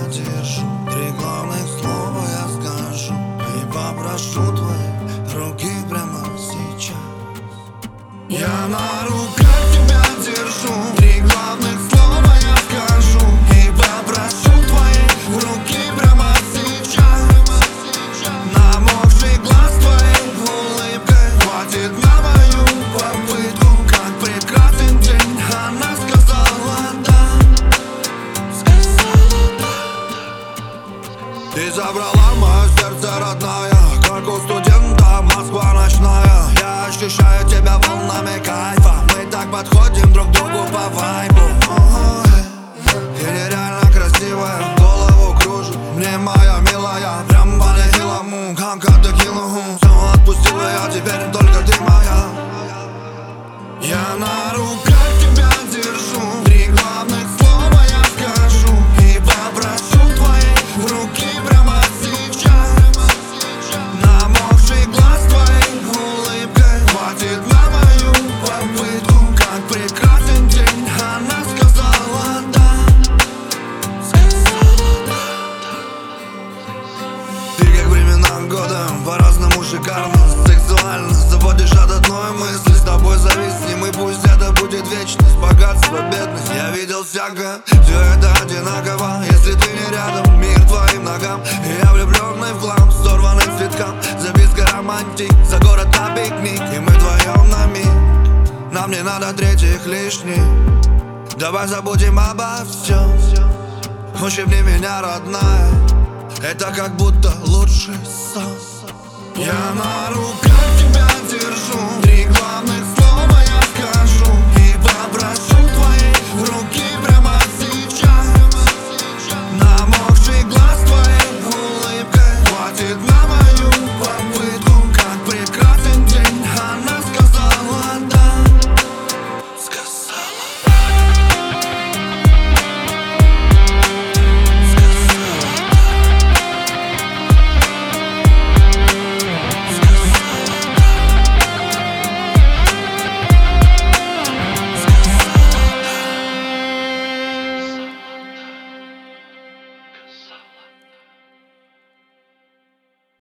держу. Три главных слова я скажу и попрошу твои руки прямо сейчас. Я на руках тебя держу. Три главных слова я скажу и попрошу твои руки прямо сейчас. Намокший глаз твоей улыбкой хватит на мою попытку. Как прекрасен день, она сказала да. Ты забрала мое сердце родное, как у студента Москва ночная. Я ощущаю тебя волнами кайфа. Мы так подходим друг к другу по вайбу. Ты нереально красивая, голову кружит. Мне моя милая прям полетела как от текилы. Все отпустила я, теперь только ты моя. Я на руках тебя держу. Три главных слова я скажу и попрошу твои руки прямо сейчас. Намокший глаз твоей улыбкой хватит на мою попытку. Как прекрасен день, она сказала да. Ты как времена года, по-разному шикарно, сексуально. Заводишь от одной мысли, с тобой зависнем. И пусть это будет вечность, богатство, бедность. Я видел всякое, все это одинаково. Если ты не рядом, мир твоим ногам. И я влюбленный в хлам, сорванный цветкам. Записка романтик, за город на пикник. И мы вдвоем на миг, нам не надо третьих лишних. Давай забудем обо всем. Ущипни меня, родная, это как будто лучший сон. Я на руках